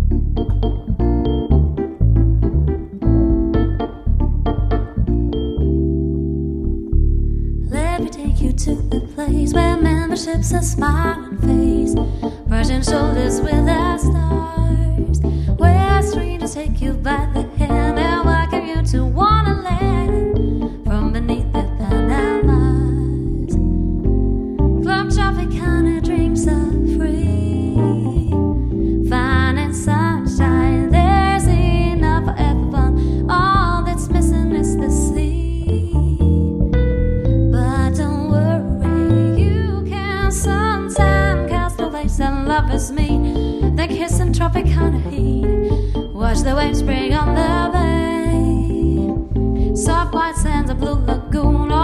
To the place where membership's a smiling face, brushing shoulders with the stars, where strangers take you by the hand and welcome you to Wonderland from beneath the Panamas. Club Tropicana drinks are free, finding sunshine, there's enough for everyone. All that's missing is the sea. And lovers meet, they kiss in Tropicana heat, watch the waves spring on the bay, soft white sands, a blue lagoon.